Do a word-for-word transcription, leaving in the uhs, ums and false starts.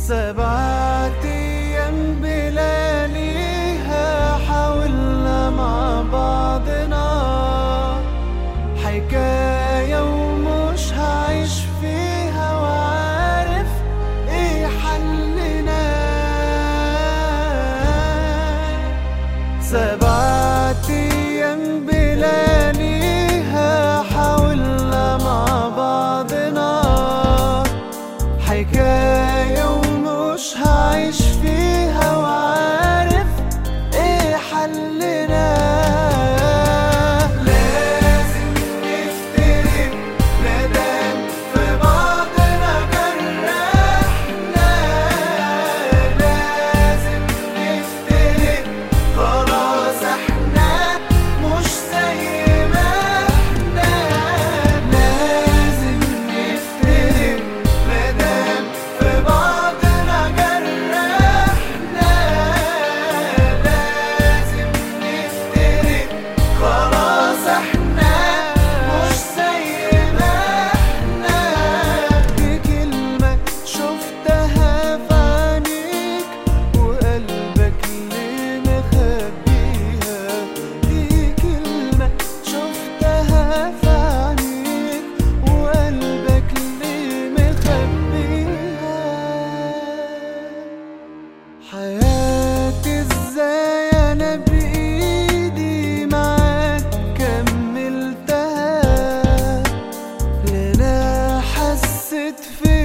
سبعة أيام بلياليها حاولنا مع بعضنا، حكاية ومش هعيش فيها وعارف ايه حلنا. سبعة أيام بلياليها حاولنا مع بعضنا، حكاية ومش هعيش فيها وعارف ايه حلنا. لازم نفترق مادام في بعضنا جرحنا، لازم نفترق خلاص احنا مش زي ما احنا. لازم نفترق مادام في بعضنا جرحنا، لازم نفترق خلاص احنا مش زي ما احنا. دي كلمة شفتها في عينيك وقلبك ليه مخبيها، دي كلمة شفتها في عينيك وقلبك ليه مخبيها. حياتي ازاي انا بايدي معاك كملتها، لا انا حسيت في